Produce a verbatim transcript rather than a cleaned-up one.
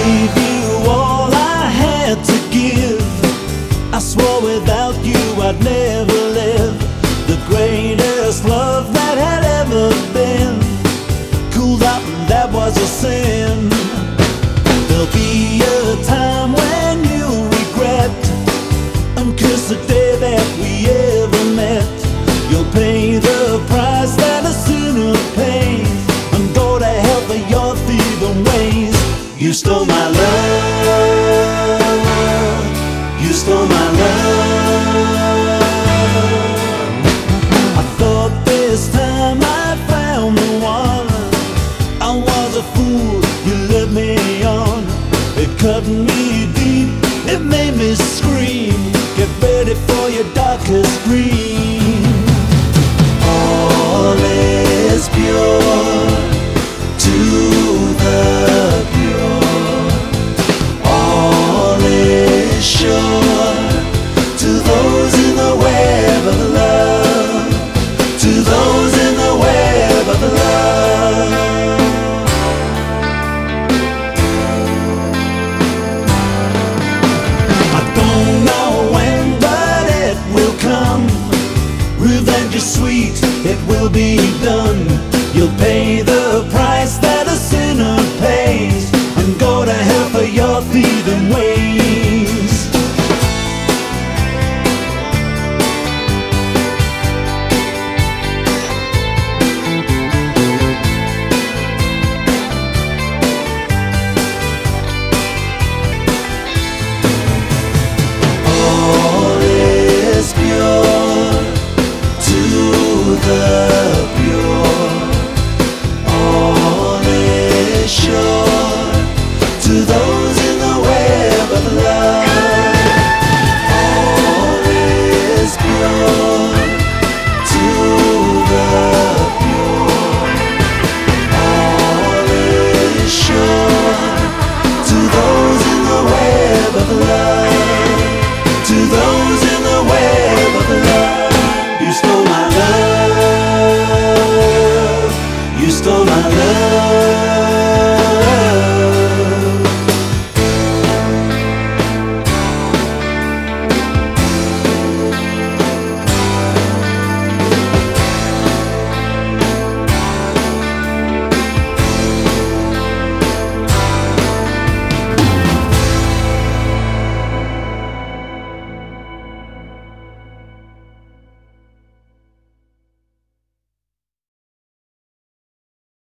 gave you all I had to give. I swore without you I'd never live. The greatest love that had ever been cooled up, and that was a sin. There'll be a time when you'll regret and curse the day that we ever met. You'll pay the price that a sinner pays and go to hell for your thieving ways. You stole my love, you stole my love. I thought this time I'd found the one. I was a fool, you led me on. It cut me deep, it made me scream. Get ready for your darkest dream. All is pure to the pure. All is sure to those in the web of love. To those in the web of love. I don't know when, but it will come. Revenge is sweet, it will be done. You'll pay the price that a sinner pays and go to hell for your thieving ways. All is pure to the pure. All is sure